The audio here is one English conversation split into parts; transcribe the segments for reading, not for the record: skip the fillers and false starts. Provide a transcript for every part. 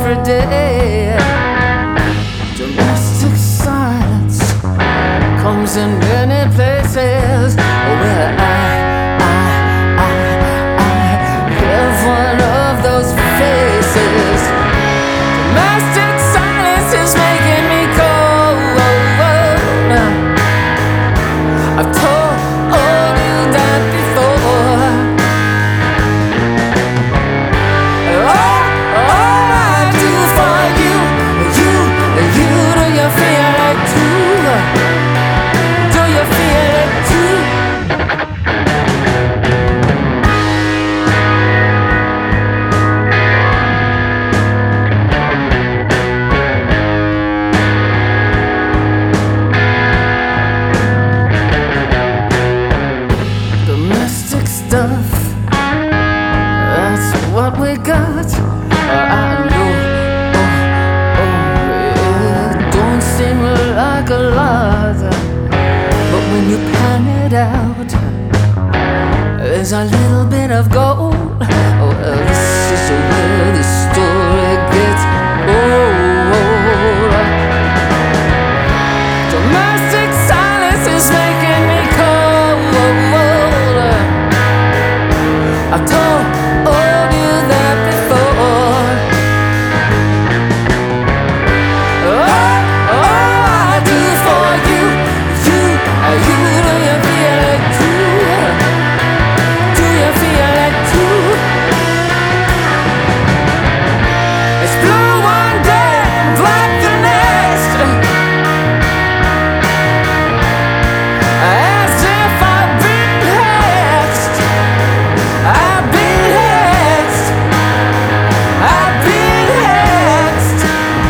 every day. Domestic silence comes in many places where I have one of those faces. Domestic silence is making me cold. I've told you that before. All I do for you, do you feel it too? Do you feel it too? Domestic stuff, that's what we got. I know, it don't seem like a lot, but when you pan it out, there's a little bit of gold. Well, this is where the story gets old. Domestic silence is making me cold. I told you that before. All I do for you, do you feel it too? Do you feel it too? It's blue one day and black the next, as if I've been hexed. I've been hexed. I've been hexed.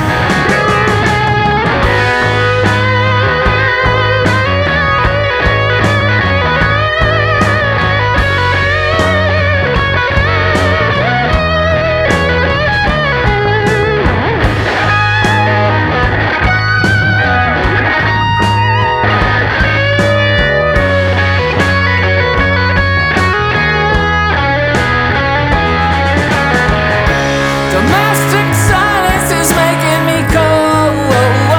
Domestic silence is making me cold.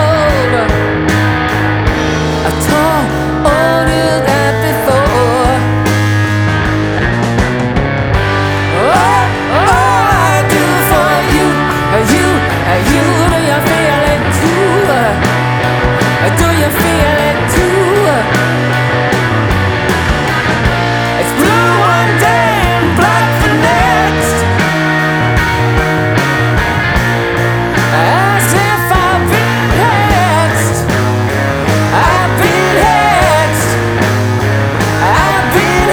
I told you that before. All I do for you, do you feel it too? Do you feel it too? It's blue one day and black the next, as if I've been hexed. I've been hexed. I've been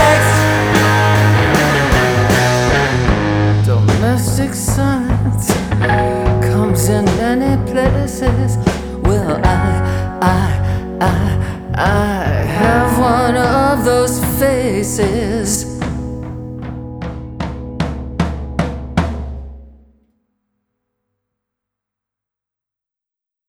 hexed. Domestic silence comes in many places. Well, I have one of those faces.